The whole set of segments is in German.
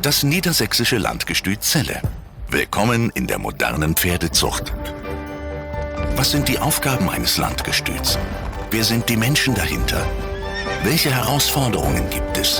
Das niedersächsische Landgestüt Celle. Willkommen in der modernen Pferdezucht. Was sind die Aufgaben eines Landgestüts? Wer sind die Menschen dahinter? Welche Herausforderungen gibt es?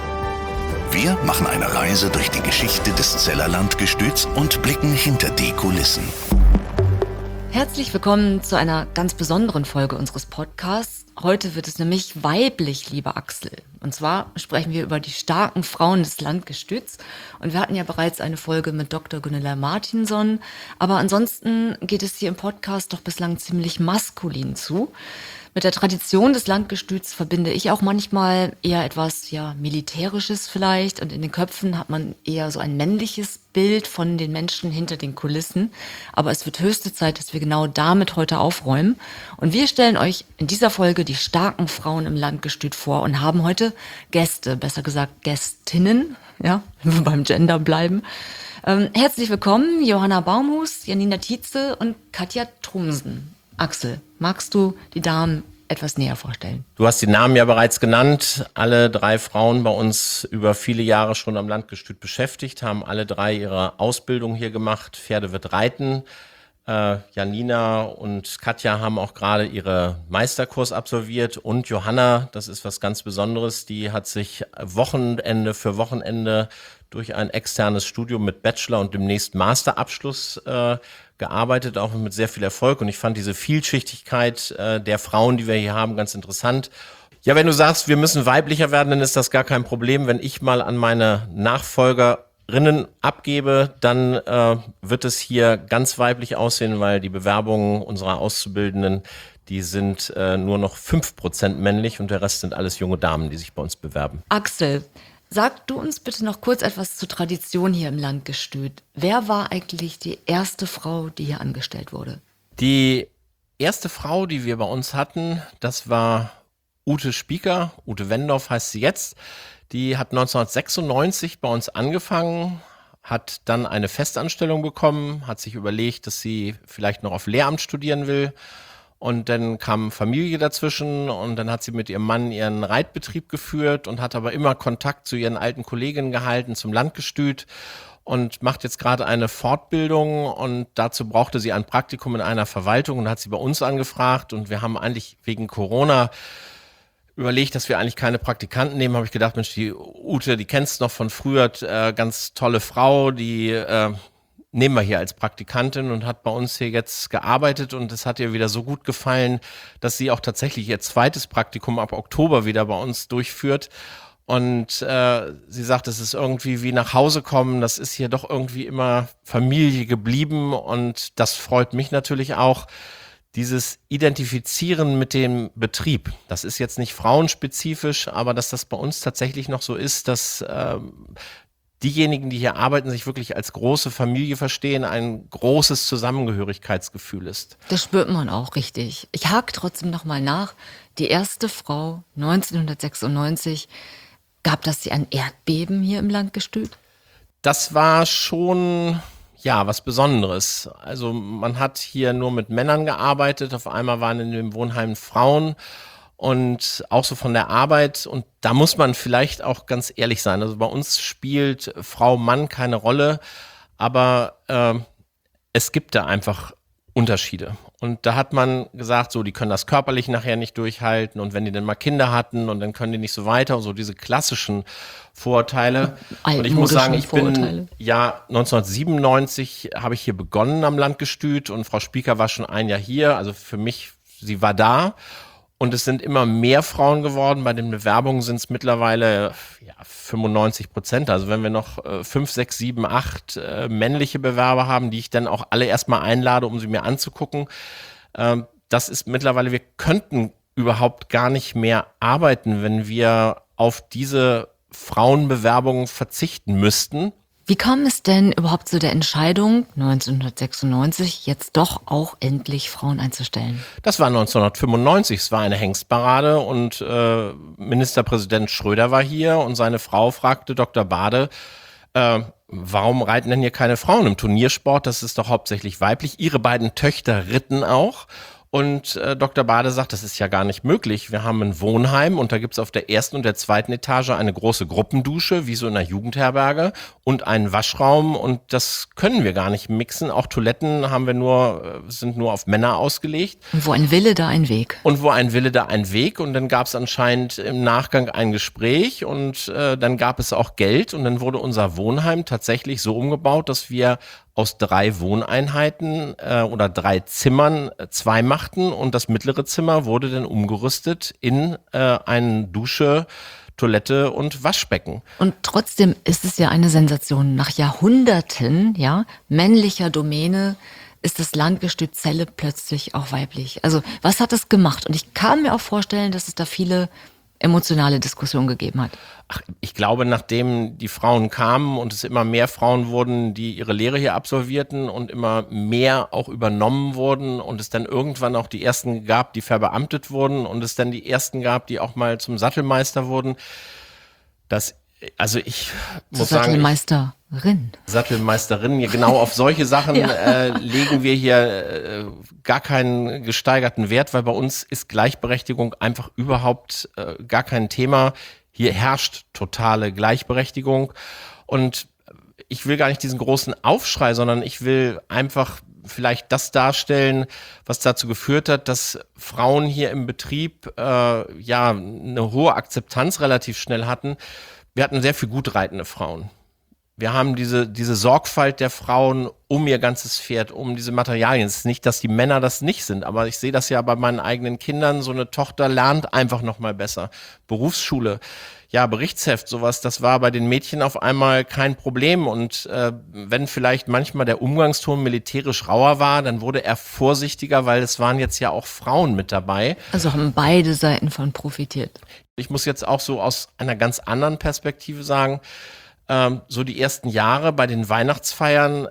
Wir machen eine Reise durch die Geschichte des Celler Landgestüts und blicken hinter die Kulissen. Herzlich willkommen zu einer ganz besonderen Folge unseres Podcasts. Heute wird es nämlich weiblich, lieber Axel. Und zwar sprechen wir über die starken Frauen des Landgestüts. Und wir hatten ja bereits eine Folge mit Dr. Gunilla Martinson. Aber ansonsten geht es hier im Podcast doch bislang ziemlich maskulin zu. Mit der Tradition des Landgestüts verbinde ich auch manchmal eher etwas, Militärisches vielleicht. Und in den Köpfen hat man eher so ein männliches Bild von den Menschen hinter den Kulissen. Aber es wird höchste Zeit, dass wir genau damit heute aufräumen. Und wir stellen euch in dieser Folge die starken Frauen im Landgestüt vor und haben heute Gäste, besser gesagt Gästinnen, wenn wir beim Gender bleiben. Herzlich willkommen, Johanna Baumhus, Janina Tietze und Katja Trumsen. Axel, magst du die Damen etwas näher vorstellen? Du hast die Namen ja bereits genannt. Alle drei Frauen bei uns über viele Jahre schon am Landgestüt beschäftigt, haben alle drei ihre Ausbildung hier gemacht. Pferde wird reiten. Janina und Katja haben auch gerade ihre Meisterkurs absolviert. Und Johanna, das ist was ganz Besonderes, die hat sich Wochenende für Wochenende durch ein externes Studium mit Bachelor und demnächst Masterabschluss gearbeitet, auch mit sehr viel Erfolg. Und ich fand diese Vielschichtigkeit der Frauen, die wir hier haben, ganz interessant. Ja, wenn du sagst, wir müssen weiblicher werden, dann ist das gar kein Problem. Wenn ich mal an meine Nachfolgerinnen abgebe, dann wird es hier ganz weiblich aussehen, weil die Bewerbungen unserer Auszubildenden, die sind nur noch 5% männlich und der Rest sind alles junge Damen, die sich bei uns bewerben. Axel, sag du uns bitte noch kurz etwas zur Tradition hier im Landgestüt. Wer war eigentlich die erste Frau, die hier angestellt wurde? Die erste Frau, die wir bei uns hatten, das war Ute Spieker. Ute Wendorf heißt sie jetzt. Die hat 1996 bei uns angefangen, hat dann eine Festanstellung bekommen, hat sich überlegt, dass sie vielleicht noch auf Lehramt studieren will. Und dann kam Familie dazwischen und dann hat sie mit ihrem Mann ihren Reitbetrieb geführt und hat aber immer Kontakt zu ihren alten Kolleginnen gehalten, zum Landgestüt und macht jetzt gerade eine Fortbildung und dazu brauchte sie ein Praktikum in einer Verwaltung und hat sie bei uns angefragt und wir haben eigentlich wegen Corona überlegt, dass wir eigentlich keine Praktikanten nehmen, habe ich gedacht, Mensch, die Ute, die kennst du noch von früher, ganz tolle Frau, die nehmen wir hier als Praktikantin und hat bei uns hier jetzt gearbeitet und es hat ihr wieder so gut gefallen, dass sie auch tatsächlich ihr zweites Praktikum ab Oktober wieder bei uns durchführt. Und sie sagt, es ist irgendwie wie nach Hause kommen, das ist hier doch irgendwie immer Familie geblieben und das freut mich natürlich auch. Dieses Identifizieren mit dem Betrieb, das ist jetzt nicht frauenspezifisch, aber dass das bei uns tatsächlich noch so ist, dass diejenigen, die hier arbeiten, sich wirklich als große Familie verstehen, ein großes Zusammengehörigkeitsgefühl ist. Das spürt man auch richtig. Ich hake trotzdem nochmal nach. Die erste Frau 1996, gab das hier ein Erdbeben hier im Landgestüt? Das war schon was Besonderes. Also man hat hier nur mit Männern gearbeitet, auf einmal waren in dem Wohnheim Frauen und auch so von der Arbeit und da muss man vielleicht auch ganz ehrlich sein. Also bei uns spielt Frau, Mann keine Rolle, aber es gibt da einfach Unterschiede. Und da hat man gesagt, so, die können das körperlich nachher nicht durchhalten und wenn die dann mal Kinder hatten und dann können die nicht so weiter, so diese klassischen Vorurteile. Und ich muss sagen, ich bin 1997 habe ich hier begonnen am Landgestüt und Frau Spieker war schon ein Jahr hier, also für mich, sie war da. Und es sind immer mehr Frauen geworden. Bei den Bewerbungen sind es mittlerweile 95%. Also wenn wir noch 5, 6, 7, 8 männliche Bewerber haben, die ich dann auch alle erstmal einlade, um sie mir anzugucken. Das ist mittlerweile, wir könnten überhaupt gar nicht mehr arbeiten, wenn wir auf diese Frauenbewerbungen verzichten müssten. Wie kam es denn überhaupt zu der Entscheidung, 1996 jetzt doch auch endlich Frauen einzustellen? Das war 1995, es war eine Hengstparade und Ministerpräsident Schröder war hier und seine Frau fragte Dr. Bade, warum reiten denn hier keine Frauen im Turniersport? Das ist doch hauptsächlich weiblich. Ihre beiden Töchter ritten auch Und Dr. Bade sagt, das ist ja gar nicht möglich. Wir haben ein Wohnheim und da gibt es auf der ersten und der zweiten Etage eine große Gruppendusche, wie so in einer Jugendherberge, und einen Waschraum, und das können wir gar nicht mixen. Auch Toiletten sind nur auf Männer ausgelegt. Und wo ein Wille, da ein Weg. Und wo ein Wille, da ein Weg. Und dann gab es anscheinend im Nachgang ein Gespräch und dann gab es auch Geld, und dann wurde unser Wohnheim tatsächlich so umgebaut, dass wir aus 3 Wohneinheiten oder 3 Zimmern 2 machten, und das mittlere Zimmer wurde dann umgerüstet in eine Dusche, Toilette und Waschbecken. Und trotzdem ist es ja eine Sensation. Nach Jahrhunderten, ja, männlicher Domäne ist das Landgestüt Celle plötzlich auch weiblich. Also was hat es gemacht? Und ich kann mir auch vorstellen, dass es da viele emotionale Diskussionen gegeben hat. Ach, ich glaube, nachdem die Frauen kamen und es immer mehr Frauen wurden, die ihre Lehre hier absolvierten und immer mehr auch übernommen wurden und es dann irgendwann auch die ersten gab, die verbeamtet wurden, und es dann die ersten gab, die auch mal zum Sattelmeister wurden, ich muss sagen, Sattelmeisterin, genau auf solche Sachen legen wir hier gar keinen gesteigerten Wert, weil bei uns ist Gleichberechtigung einfach überhaupt gar kein Thema. Hier herrscht totale Gleichberechtigung, und ich will gar nicht diesen großen Aufschrei, sondern ich will einfach vielleicht das darstellen, was dazu geführt hat, dass Frauen hier im Betrieb eine hohe Akzeptanz relativ schnell hatten. Wir hatten sehr viel gut reitende Frauen. Wir haben diese Sorgfalt der Frauen um ihr ganzes Pferd, um diese Materialien. Es ist nicht, dass die Männer das nicht sind, aber ich sehe das ja bei meinen eigenen Kindern. So eine Tochter lernt einfach noch mal besser. Berufsschule, ja, Berichtsheft, sowas, das war bei den Mädchen auf einmal kein Problem. Und wenn vielleicht manchmal der Umgangston militärisch rauer war, dann wurde er vorsichtiger, weil es waren jetzt ja auch Frauen mit dabei. Also haben beide Seiten von profitiert. Ich muss jetzt auch so aus einer ganz anderen Perspektive sagen, so die ersten Jahre bei den Weihnachtsfeiern,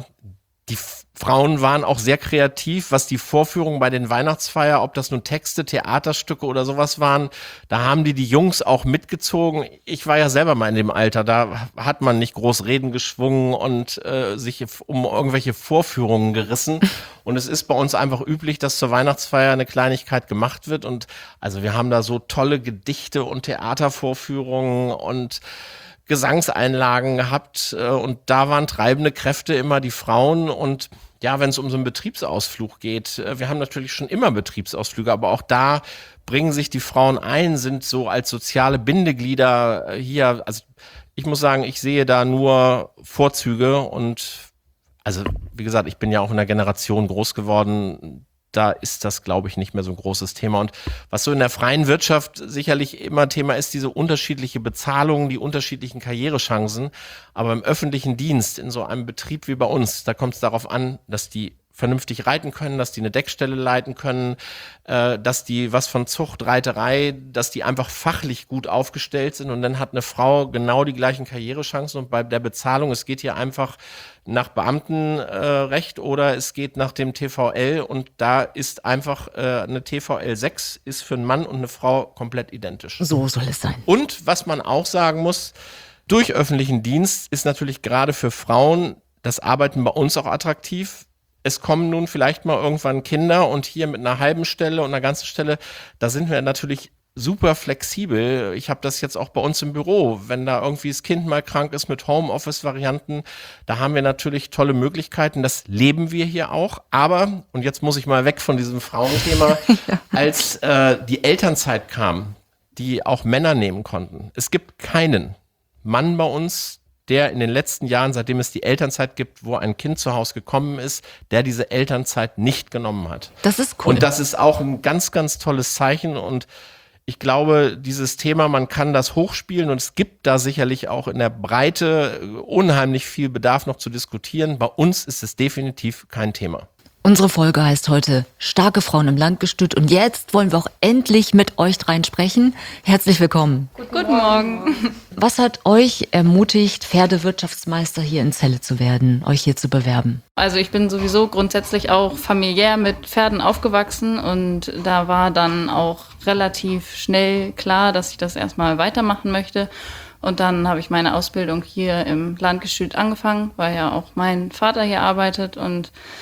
die Frauen waren auch sehr kreativ, was die Vorführungen bei den Weihnachtsfeiern, ob das nun Texte, Theaterstücke oder sowas waren, da haben die Jungs auch mitgezogen. Ich war ja selber mal in dem Alter, da hat man nicht groß Reden geschwungen und sich um irgendwelche Vorführungen gerissen. Und es ist bei uns einfach üblich, dass zur Weihnachtsfeier eine Kleinigkeit gemacht wird. Und also wir haben da so tolle Gedichte und Theatervorführungen und Gesangseinlagen gehabt, und da waren treibende Kräfte immer die Frauen. Und ja, wenn es um so einen Betriebsausflug geht, wir haben natürlich schon immer Betriebsausflüge, aber auch da bringen sich die Frauen ein, sind so als soziale Bindeglieder hier. Also ich muss sagen, ich sehe da nur Vorzüge, und also wie gesagt, ich bin ja auch in einer Generation groß geworden, da ist das, glaube ich, nicht mehr so ein großes Thema. Und was so in der freien Wirtschaft sicherlich immer Thema ist, diese unterschiedliche Bezahlung, die unterschiedlichen Karrierechancen. Aber im öffentlichen Dienst, in so einem Betrieb wie bei uns, da kommt es darauf an, dass die vernünftig reiten können, dass die eine Deckstelle leiten können, dass die was von Zucht, Reiterei, dass die einfach fachlich gut aufgestellt sind. Und dann hat eine Frau genau die gleichen Karrierechancen. Und bei der Bezahlung, es geht hier einfach nach Beamtenrecht oder es geht nach dem TVL, und da ist einfach eine TVL 6 ist für einen Mann und eine Frau komplett identisch. So soll es sein. Und was man auch sagen muss, durch öffentlichen Dienst ist natürlich gerade für Frauen das Arbeiten bei uns auch attraktiv. Es kommen nun vielleicht mal irgendwann Kinder, und hier mit einer halben Stelle und einer ganzen Stelle, da sind wir natürlich super flexibel. Ich habe das jetzt auch bei uns im Büro. Wenn da irgendwie das Kind mal krank ist mit Homeoffice-Varianten, da haben wir natürlich tolle Möglichkeiten. Das leben wir hier auch. Aber, und jetzt muss ich mal weg von diesem Frauenthema, als die Elternzeit kam, die auch Männer nehmen konnten. Es gibt keinen Mann bei uns, der in den letzten Jahren, seitdem es die Elternzeit gibt, wo ein Kind zu Hause gekommen ist, der diese Elternzeit nicht genommen hat. Das ist cool. Und das ist auch ein ganz, ganz tolles Zeichen. Und ich glaube, dieses Thema, man kann das hochspielen, und es gibt da sicherlich auch in der Breite unheimlich viel Bedarf noch zu diskutieren. Bei uns ist es definitiv kein Thema. Unsere Folge heißt heute Starke Frauen im Landgestüt, und jetzt wollen wir auch endlich mit euch dreien sprechen. Herzlich willkommen. Guten Morgen. Was hat euch ermutigt, Pferdewirtschaftsmeister hier in Celle zu werden, euch hier zu bewerben? Also ich bin sowieso grundsätzlich auch familiär mit Pferden aufgewachsen, und da war dann auch relativ schnell klar, dass ich das erstmal weitermachen möchte. Und dann habe ich meine Ausbildung hier im Landgestüt angefangen, weil ja auch mein Vater hier arbeitet, und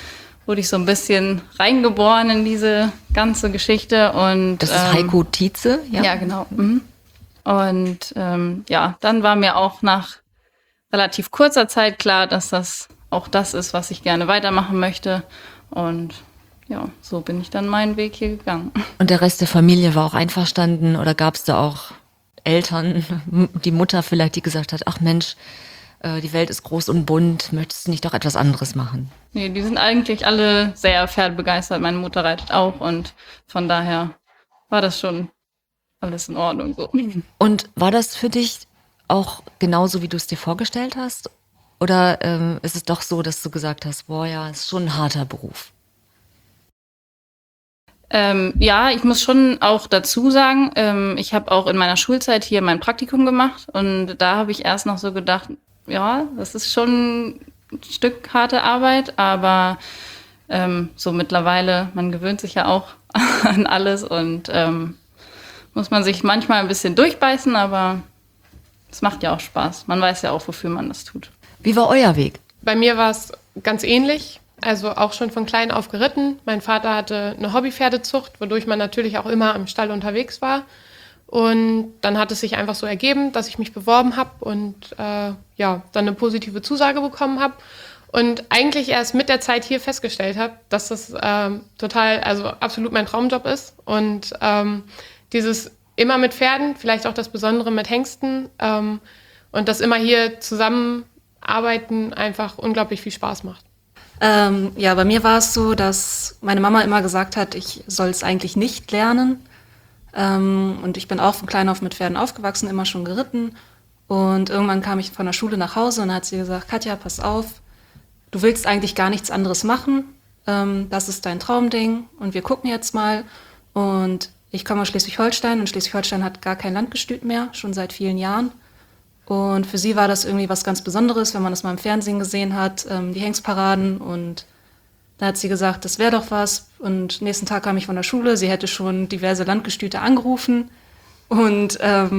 wurde ich so ein bisschen reingeboren in diese ganze Geschichte. Und Das ist Heiko Tietze, ja? Ja, genau. Mhm. Und dann war mir auch nach relativ kurzer Zeit klar, dass das auch das ist, was ich gerne weitermachen möchte. Und ja, so bin ich dann meinen Weg hier gegangen. Und der Rest der Familie war auch einverstanden oder gab es da auch Eltern, die Mutter vielleicht, die gesagt hat, ach Mensch, die Welt ist groß und bunt, möchtest du nicht doch etwas anderes machen? Nee, die sind eigentlich alle sehr pferdebegeistert. Meine Mutter reitet auch und von daher war das schon alles in Ordnung so. Und war das für dich auch genauso, wie du es dir vorgestellt hast? Oder ist es doch so, dass du gesagt hast, boah ja, ist schon ein harter Beruf? Ja, ich muss schon auch dazu sagen, ich habe auch in meiner Schulzeit hier mein Praktikum gemacht und da habe ich erst noch so gedacht, ja, das ist schon ein Stück harte Arbeit, aber so mittlerweile, man gewöhnt sich ja auch an alles und muss man sich manchmal ein bisschen durchbeißen, aber es macht ja auch Spaß. Man weiß ja auch, wofür man das tut. Wie war euer Weg? Bei mir war es ganz ähnlich. Also auch schon von klein auf geritten. Mein Vater hatte eine Hobbypferdezucht, wodurch man natürlich auch immer im Stall unterwegs war. Und dann hat es sich einfach so ergeben, dass ich mich beworben habe und dann eine positive Zusage bekommen habe. Und eigentlich erst mit der Zeit hier festgestellt habe, dass das absolut mein Traumjob ist. Und dieses immer mit Pferden, vielleicht auch das Besondere mit Hengsten und das immer hier zusammenarbeiten einfach unglaublich viel Spaß macht. Bei mir war es so, dass meine Mama immer gesagt hat, ich soll es eigentlich nicht lernen. Und ich bin auch von klein auf mit Pferden aufgewachsen, immer schon geritten. Und irgendwann kam ich von der Schule nach Hause und hat sie gesagt, Katja, pass auf, du willst eigentlich gar nichts anderes machen. Das ist dein Traumding und wir gucken jetzt mal. Und ich komme aus Schleswig-Holstein und Schleswig-Holstein hat gar kein Landgestüt mehr, schon seit vielen Jahren. Und für sie war das irgendwie was ganz Besonderes, wenn man das mal im Fernsehen gesehen hat, die Hengstparaden. Und da hat sie gesagt, das wäre doch was. Und nächsten Tag kam ich von der Schule, sie hätte schon diverse Landgestüte angerufen und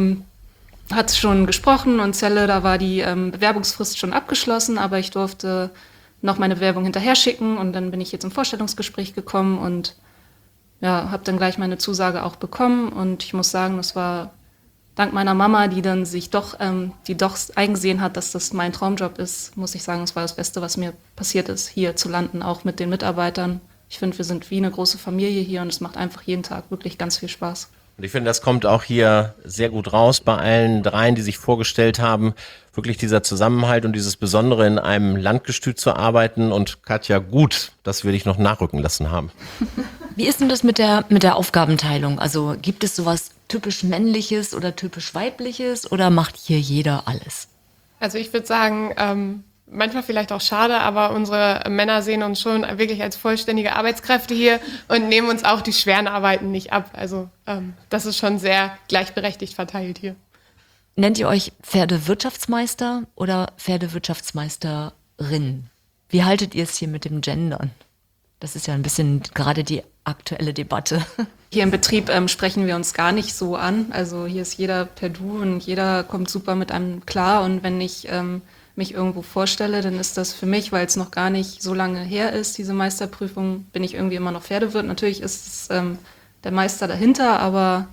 hat schon gesprochen. Und Celle, da war die Bewerbungsfrist schon abgeschlossen, aber ich durfte noch meine Bewerbung hinterher schicken. Und dann bin ich jetzt im Vorstellungsgespräch gekommen und habe dann gleich meine Zusage auch bekommen. Und ich muss sagen, das war dank meiner Mama, die dann die doch eingesehen hat, dass das mein Traumjob ist, muss ich sagen, es war das Beste, was mir passiert ist, hier zu landen, auch mit den Mitarbeitern. Ich finde, wir sind wie eine große Familie hier und es macht einfach jeden Tag wirklich ganz viel Spaß. Und ich finde, das kommt auch hier sehr gut raus bei allen dreien, die sich vorgestellt haben. Wirklich dieser Zusammenhalt und dieses Besondere, in einem Landgestüt zu arbeiten. Und Katja, gut, dass wir dich noch nachrücken lassen haben. Wie ist denn das mit der Aufgabenteilung? Also gibt es sowas typisch Männliches oder typisch Weibliches oder macht hier jeder alles? Also ich würde sagen, manchmal vielleicht auch schade, aber unsere Männer sehen uns schon wirklich als vollständige Arbeitskräfte hier und nehmen uns auch die schweren Arbeiten nicht ab. Also das ist schon sehr gleichberechtigt verteilt hier. Nennt ihr euch Pferdewirtschaftsmeister oder Pferdewirtschaftsmeisterin? Wie haltet ihr es hier mit dem Gendern? Das ist ja ein bisschen gerade die aktuelle Debatte. Hier im Betrieb sprechen wir uns gar nicht so an. Also hier ist jeder per Du und jeder kommt super mit einem klar. Und wenn ich mich irgendwo vorstelle, dann ist das für mich, weil es noch gar nicht so lange her ist, diese Meisterprüfung, bin ich irgendwie immer noch Pferdewirt. Natürlich ist es der Meister dahinter, aber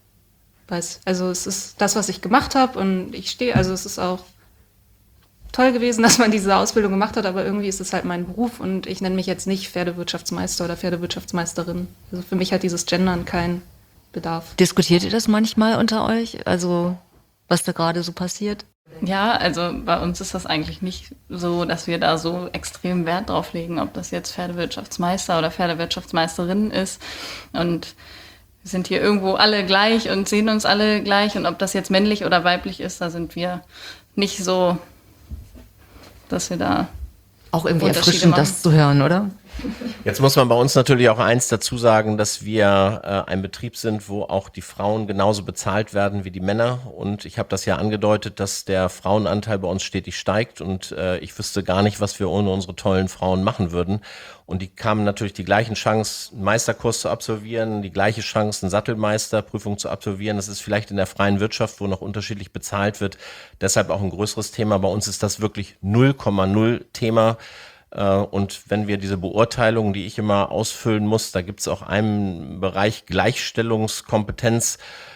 es ist das, was ich gemacht habe und es ist auch toll gewesen, dass man diese Ausbildung gemacht hat, aber irgendwie ist es halt mein Beruf und ich nenne mich jetzt nicht Pferdewirtschaftsmeister oder Pferdewirtschaftsmeisterin. Also für mich hat dieses Gendern keinen Bedarf. Diskutiert ihr das manchmal unter euch? Also was da gerade so passiert? Ja, also bei uns ist das eigentlich nicht so, dass wir da so extrem Wert drauf legen, ob das jetzt Pferdewirtschaftsmeister oder Pferdewirtschaftsmeisterin ist. Und wir sind hier irgendwo alle gleich und sehen uns alle gleich. Und ob das jetzt männlich oder weiblich ist, da sind wir nicht so, dass wir da auch irgendwie Unterschiede erfrischend, machen. das zu hören, oder? Jetzt muss man bei uns natürlich auch eins dazu sagen, dass wir ein Betrieb sind, wo auch die Frauen genauso bezahlt werden wie die Männer. Und ich habe das ja angedeutet, dass der Frauenanteil bei uns stetig steigt. Und ich wüsste gar nicht, was wir ohne unsere tollen Frauen machen würden. Und die kamen natürlich die gleichen Chance, einen Meisterkurs zu absolvieren, die gleiche Chance, eine Sattelmeisterprüfung zu absolvieren. Das ist vielleicht in der freien Wirtschaft, wo noch unterschiedlich bezahlt wird. Deshalb auch ein größeres Thema. Bei uns ist das wirklich 0,0 Thema. Und wenn wir diese Beurteilungen, die ich immer ausfüllen muss, da gibt es auch einen Bereich Gleichstellungskompetenz,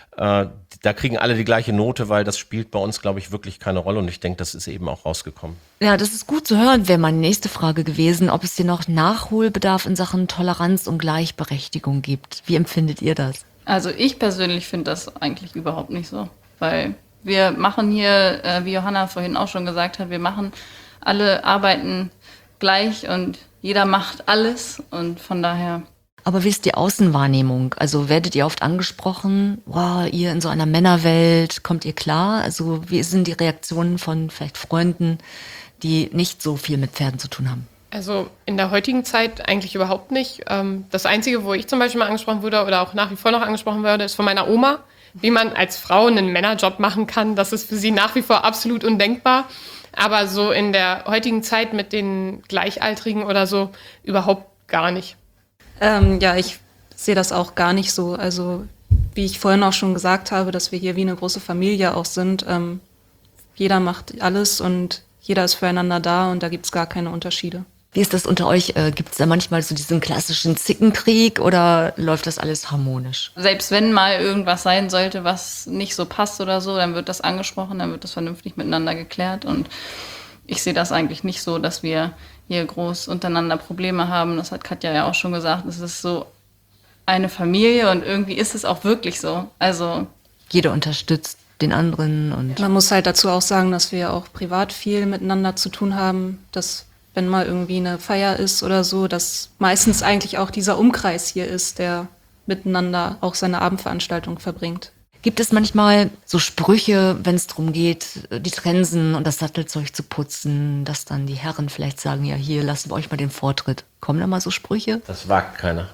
da kriegen alle die gleiche Note, weil das spielt bei uns, glaube ich, wirklich keine Rolle. Und ich denke, das ist eben auch rausgekommen. Ja, das ist gut zu hören, wäre meine nächste Frage gewesen, ob es hier noch Nachholbedarf in Sachen Toleranz und Gleichberechtigung gibt. Wie empfindet ihr das? Also ich persönlich finde das eigentlich überhaupt nicht so, weil wir machen hier, wie Johanna vorhin auch schon gesagt hat, wir machen alle Arbeiten gleich und jeder macht alles und von daher. Aber wie ist die Außenwahrnehmung? Also werdet ihr oft angesprochen, wow, ihr in so einer Männerwelt, kommt ihr klar? Also wie sind die Reaktionen von vielleicht Freunden, die nicht so viel mit Pferden zu tun haben? Also in der heutigen Zeit eigentlich überhaupt nicht. Das Einzige, wo ich zum Beispiel mal angesprochen wurde oder auch nach wie vor noch angesprochen werde, ist von meiner Oma, wie man als Frau einen Männerjob machen kann. Das ist für sie nach wie vor absolut undenkbar. Aber so in der heutigen Zeit mit den Gleichaltrigen oder so überhaupt gar nicht. Ja, ich sehe das auch gar nicht so. Also wie ich vorhin auch schon gesagt habe, dass wir hier wie eine große Familie auch sind. Jeder macht alles und jeder ist füreinander da und da gibt es gar keine Unterschiede. Wie ist das unter euch? Gibt es da manchmal so diesen klassischen Zickenkrieg oder läuft das alles harmonisch? Selbst wenn mal irgendwas sein sollte, was nicht so passt oder so, dann wird das angesprochen, dann wird das vernünftig miteinander geklärt und ich sehe das eigentlich nicht so, dass wir hier groß untereinander Probleme haben. Das hat Katja ja auch schon gesagt. Es ist so eine Familie und irgendwie ist es auch wirklich so. Also Jeder unterstützt den anderen und Man muss halt dazu auch sagen, dass wir auch privat viel miteinander zu tun haben, dass wenn mal irgendwie eine Feier ist oder so, dass meistens eigentlich auch dieser Umkreis hier ist, der miteinander auch seine Abendveranstaltung verbringt. gibt es manchmal so Sprüche, wenn es darum geht, die Trensen und das Sattelzeug zu putzen, dass dann die Herren vielleicht sagen, ja hier, lassen wir euch mal den Vortritt. Kommen da mal so Sprüche? Das wagt keiner.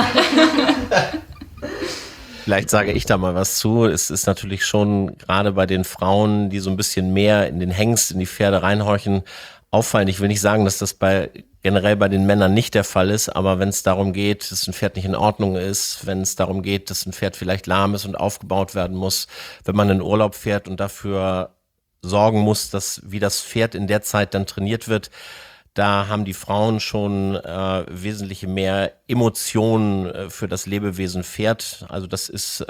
Vielleicht sage ich da mal was zu. Es ist natürlich schon gerade bei den Frauen, die so ein bisschen mehr in den Hengst, in die Pferde reinhorchen, auffallend. Ich will nicht sagen, dass das generell bei den Männern nicht der Fall ist, aber wenn es darum geht, dass ein Pferd nicht in Ordnung ist, wenn es darum geht, dass ein Pferd vielleicht lahm ist und aufgebaut werden muss, wenn man in Urlaub fährt und dafür sorgen muss, dass wie das Pferd in der Zeit dann trainiert wird, da haben die Frauen schon wesentlich mehr Emotionen für das Lebewesen Pferd. Also das ist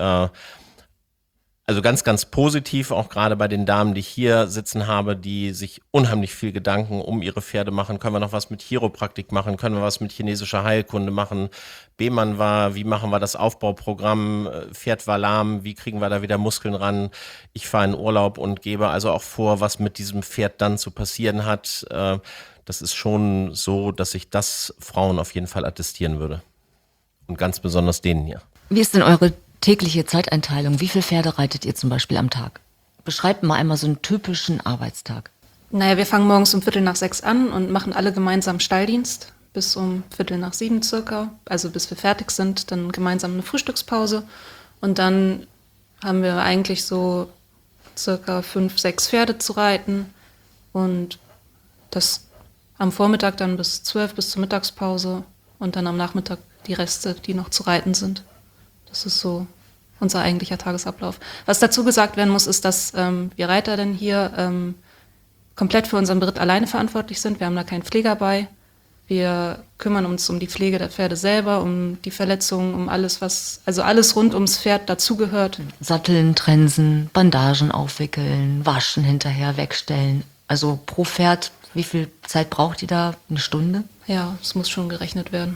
also ganz, ganz positiv, auch gerade bei den Damen, die ich hier sitzen habe, die sich unheimlich viel Gedanken um ihre Pferde machen. Können wir noch was mit Chiropraktik machen? Können wir was mit chinesischer Heilkunde machen? Bemann war, wie machen wir das Aufbauprogramm? Pferd war lahm, wie kriegen wir da wieder Muskeln ran? Ich fahre in Urlaub und gebe also auch vor, was mit diesem Pferd dann zu passieren hat. Das ist schon so, dass ich das Frauen auf jeden Fall attestieren würde. Und ganz besonders denen hier. Wie ist denn eure tägliche Zeiteinteilung? Wie viele Pferde reitet ihr zum Beispiel am Tag? Beschreibt mal einmal so einen typischen Arbeitstag. Naja, wir fangen morgens um 5:45 an und machen alle gemeinsam Stalldienst bis um 6:45 circa, also bis wir fertig sind, dann gemeinsam eine Frühstückspause und dann haben wir eigentlich so circa 5, 6 Pferde zu reiten und das am Vormittag dann bis 12 bis zur Mittagspause und dann am Nachmittag die Reste, die noch zu reiten sind. Das ist so unser eigentlicher Tagesablauf. Was dazu gesagt werden muss, ist, dass wir Reiter denn hier komplett für unseren Beritt alleine verantwortlich sind. Wir haben da keinen Pfleger bei. Wir kümmern uns um die Pflege der Pferde selber, um die Verletzungen, um alles, also alles rund ums Pferd dazugehört. Satteln, Trensen, Bandagen aufwickeln, waschen hinterher, wegstellen. Also pro Pferd, wie viel Zeit braucht ihr da? Eine Stunde? Ja, es muss schon gerechnet werden.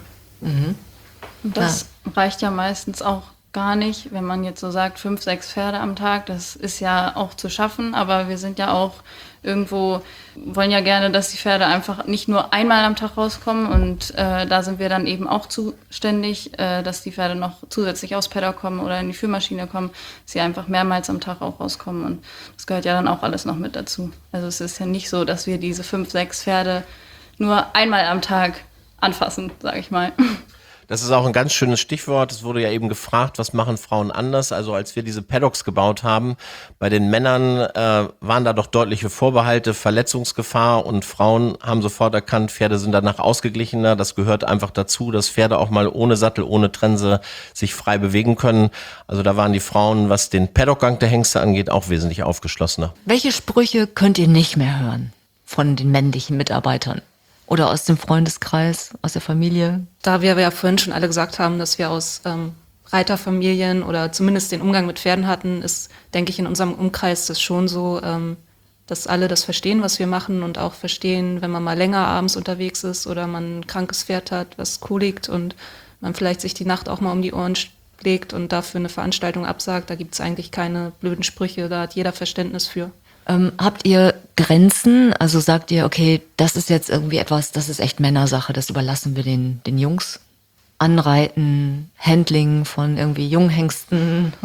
Das reicht ja meistens auch gar nicht, wenn man jetzt so sagt, 5, 6 Pferde am Tag, das ist ja auch zu schaffen, aber wir sind ja auch irgendwo, wollen ja gerne, dass die Pferde einfach nicht nur einmal am Tag rauskommen und da sind wir dann eben auch zuständig, dass die Pferde noch zusätzlich aus Paddock kommen oder in die Führmaschine kommen, dass sie einfach mehrmals am Tag auch rauskommen und das gehört ja dann auch alles noch mit dazu. Also es ist ja nicht so, dass wir diese 5, 6 Pferde nur einmal am Tag anfassen, sage ich mal. Das ist auch ein ganz schönes Stichwort. Es wurde ja eben gefragt, was machen Frauen anders? Also als wir diese Paddocks gebaut haben, bei den Männern waren da doch deutliche Vorbehalte, Verletzungsgefahr und Frauen haben sofort erkannt, Pferde sind danach ausgeglichener. Das gehört einfach dazu, dass Pferde auch mal ohne Sattel, ohne Trense sich frei bewegen können. Also da waren die Frauen, was den Paddockgang der Hengste angeht, auch wesentlich aufgeschlossener. Welche Sprüche könnt ihr nicht mehr hören von den männlichen Mitarbeitern? Oder aus dem Freundeskreis, aus der Familie? Da wir ja vorhin schon alle gesagt haben, dass wir aus Reiterfamilien oder zumindest den Umgang mit Pferden hatten, ist, denke ich, in unserem Umkreis das schon so, dass alle das verstehen, was wir machen und auch verstehen, wenn man mal länger abends unterwegs ist oder man ein krankes Pferd hat, was kolikt und man vielleicht sich die Nacht auch mal um die Ohren schlägt und dafür eine Veranstaltung absagt. Da gibt es eigentlich keine blöden Sprüche, da hat jeder Verständnis für. Habt ihr Grenzen? Also sagt ihr, okay, das ist jetzt irgendwie etwas, das ist echt Männersache, das überlassen wir den Jungs? Anreiten, Handling von irgendwie Junghengsten.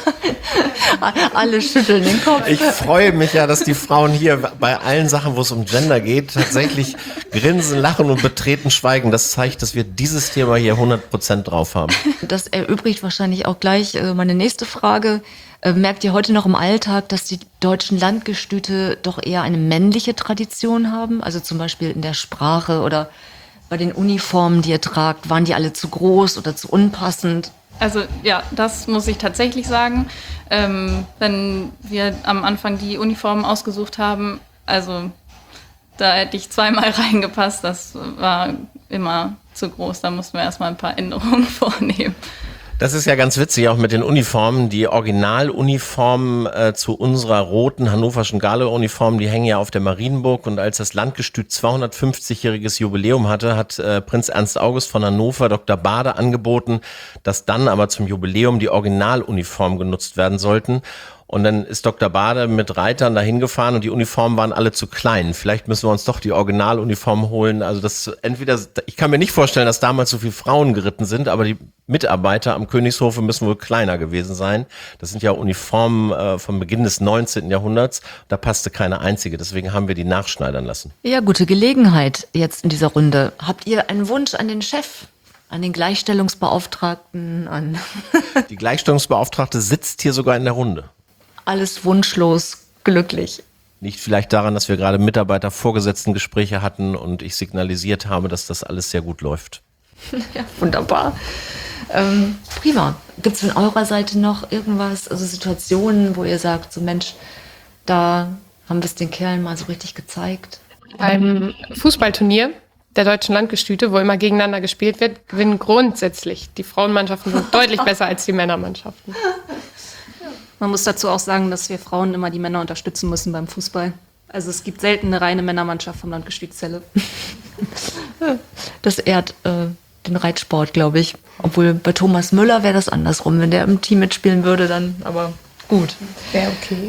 Alle schütteln den Kopf. Ich freue mich ja, dass die Frauen hier bei allen Sachen, wo es um Gender geht, tatsächlich grinsen, lachen und betreten schweigen. Das zeigt, dass wir dieses Thema hier 100% drauf haben. Das erübrigt wahrscheinlich auch gleich meine nächste Frage. Merkt ihr heute noch im Alltag, dass die deutschen Landgestüte doch eher eine männliche Tradition haben? Also zum Beispiel in der Sprache oder bei den Uniformen, die ihr tragt, waren die alle zu groß oder zu unpassend? Also ja, das muss ich tatsächlich sagen. Wenn wir am Anfang die Uniformen ausgesucht haben, also da hätte ich zweimal reingepasst, das war immer zu groß, da mussten wir erstmal ein paar Änderungen vornehmen. Das ist ja ganz witzig, auch mit den Uniformen. Die Originaluniformen zu unserer roten hannoverschen Gala-Uniform, die hängen ja auf der Marienburg. Und als das Landgestüt 250-jähriges Jubiläum hatte, hat Prinz Ernst August von Hannover Dr. Bade angeboten, dass dann aber zum Jubiläum die Originaluniformen genutzt werden sollten. Und dann ist Dr. Bade mit Reitern dahin gefahren und die Uniformen waren alle zu klein. Vielleicht müssen wir uns doch die Originaluniformen holen. Also das entweder, ich kann mir nicht vorstellen, dass damals so viele Frauen geritten sind, aber die Mitarbeiter am Königshofe müssen wohl kleiner gewesen sein. Das sind ja Uniformen vom Beginn des 19. Jahrhunderts. Da passte keine einzige. Deswegen haben wir die nachschneidern lassen. Ja, gute Gelegenheit jetzt in dieser Runde. Habt ihr einen Wunsch an den Chef? An den Gleichstellungsbeauftragten? Die Gleichstellungsbeauftragte sitzt hier sogar in der Runde. Alles wunschlos glücklich. Liegt vielleicht daran, dass wir gerade Mitarbeiter-Vorgesetzten-Gespräche hatten und ich signalisiert habe, dass das alles sehr gut läuft. Ja, wunderbar. Prima. Gibt es von eurer Seite noch irgendwas, also Situationen, wo ihr sagt, so Mensch, da haben wir es den Kerlen mal so richtig gezeigt? Beim Fußballturnier der deutschen Landgestüte, wo immer gegeneinander gespielt wird, gewinnen grundsätzlich die Frauenmannschaften sind deutlich besser als die Männermannschaften. Man muss dazu auch sagen, dass wir Frauen immer die Männer unterstützen müssen beim Fußball. Also es gibt selten eine reine Männermannschaft vom Landgestüt Celle. Das ehrt den Reitsport, glaube ich. Obwohl bei Thomas Müller wäre das andersrum. Wenn der im Team mitspielen würde, dann aber gut. Wäre okay.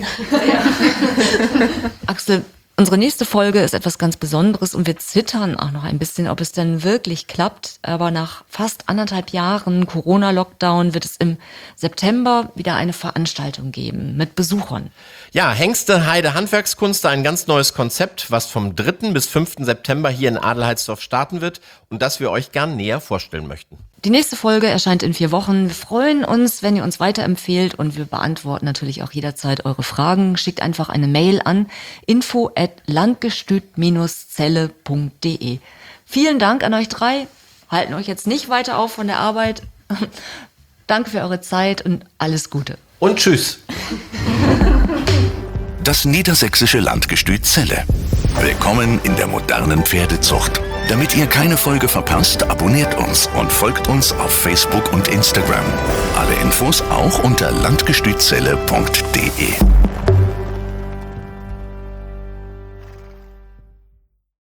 Axel, unsere nächste Folge ist etwas ganz Besonderes und wir zittern auch noch ein bisschen, ob es denn wirklich klappt. Aber nach fast 1,5 Jahren Corona-Lockdown wird es im September wieder eine Veranstaltung geben mit Besuchern. Ja, Hengste Heide Handwerkskunst, ein ganz neues Konzept, was vom 3. bis 5. September hier in Adelheidsdorf starten wird und das wir euch gern näher vorstellen möchten. Die nächste Folge erscheint in 4 Wochen. Wir freuen uns, wenn ihr uns weiterempfehlt und wir beantworten natürlich auch jederzeit eure Fragen. Schickt einfach eine Mail an info@landgestüt-celle.de. Vielen Dank an euch 3. Halten euch jetzt nicht weiter auf von der Arbeit. Danke für eure Zeit und alles Gute. Und tschüss. Das niedersächsische Landgestüt Celle. Willkommen in der modernen Pferdezucht. Damit ihr keine Folge verpasst, abonniert uns und folgt uns auf Facebook und Instagram. Alle Infos auch unter landgestützelle.de.